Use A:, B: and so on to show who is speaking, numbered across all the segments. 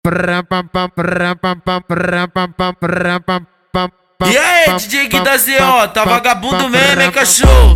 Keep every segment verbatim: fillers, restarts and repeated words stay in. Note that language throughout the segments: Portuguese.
A: E aí, D J Gui da Z O, tá vagabundo mesmo, hein, cachorro?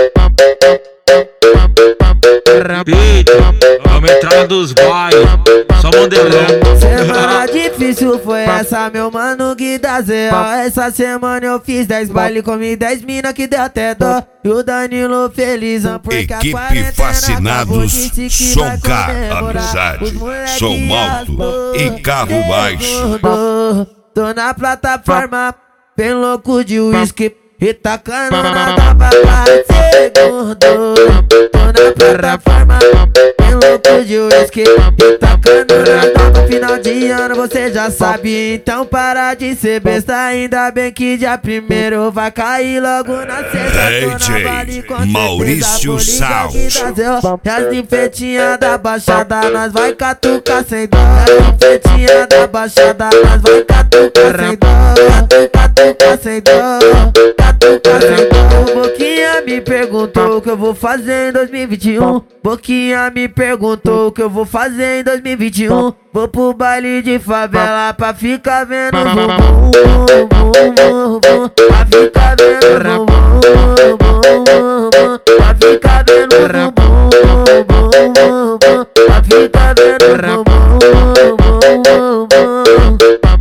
B: Pita, vamos entrar dos bailes, só modelão.
C: Semana difícil foi essa, meu mano Gui da Z O. Essa semana eu fiz dez baile, comi dez mina que deu até dó. E o Danilo felizão porque
D: Equipe
C: a quarentena
D: Fascinados,
C: acabou, que
D: Som K,
C: comemorar.
D: amizade, som alto e carro baixo.
C: Tô na plataforma, bem louco de uísque e tacando na tapa segundo. Tô na plataforma, bem louco de uísque e tacando na tapa. Final de ano você já sabe, então para de ser besta. Ainda bem que dia primeiro vai cair logo na sexta.
D: D J Maurício Sound.
C: E as infetinhas da baixada nós vai catucar sem dó. As infetinhas da baixada nós vai catucar sem dó. Catucar sem dó. Catucar sem dó. Boquinha me perguntou o que eu vou fazer em dois mil e vinte e um. Boquinha me perguntou o que eu vou fazer em dois mil e vinte e um. Vou pro baile de favela pra ficar vendo o bumbum, bumbum, bumbum, pra ficar vendo o bumbum, bumbum, bumbum, pra ficar vendo o bumbum, bumbum, bumbum, pra ficar vendo o bumbum, bumbum, bumbum.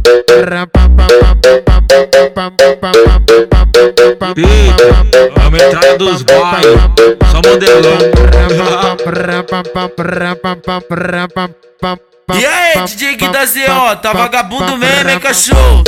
B: Pita, vamos entrar dos bailes, só modelão.
A: E aí, D J Gui da Z O, tá vagabundo mesmo, hein, cachorro?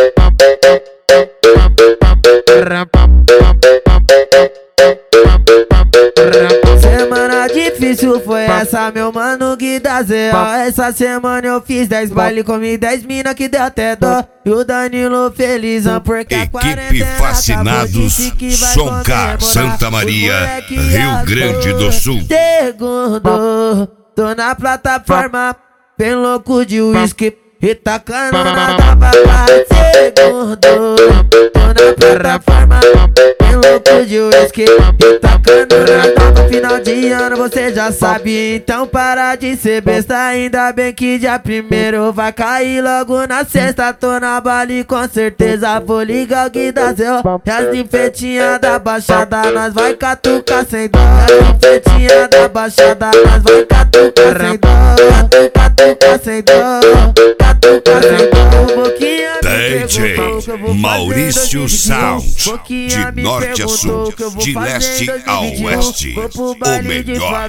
C: Semana difícil foi essa, meu mano Gui da Z O. Essa semana eu fiz dez baile, comi dez mina que deu até dó. E o Danilo felizão porque a
D: Equipe
C: quarentena
D: Fascinados,
C: acabou, que vai
D: Som K,
C: comemorar.
D: Santa Maria, Rio Grande do Sul.
C: Segundo, tô na plataforma, bem louco de uísque e tacando na tapa segundo. Tô na plataforma, bem louco de uísque e tacando na tapa. Final de ano você já sabe, então para de ser besta. Ainda bem que dia primeiro vai cair logo na sexta. Tô na baile com certeza, vou ligar o Gui da Z O. E as infetinhas da baixada nós vai catucar sem dó. As infetinhas da baixada nós vai catucar sem dó. Catucar sem dó. Catucar sem dó. Boquinha
D: D J Maurício Sound, de norte a sul, de leste ao oeste, o melhor.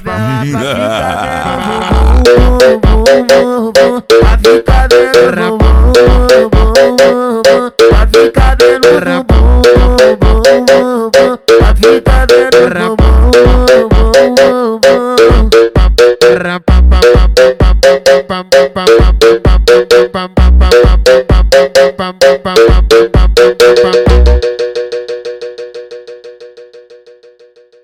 C: Pra ficar vendo o bumbum, pra ficar vendo o bumbum, pra ficar vendo o bumbum.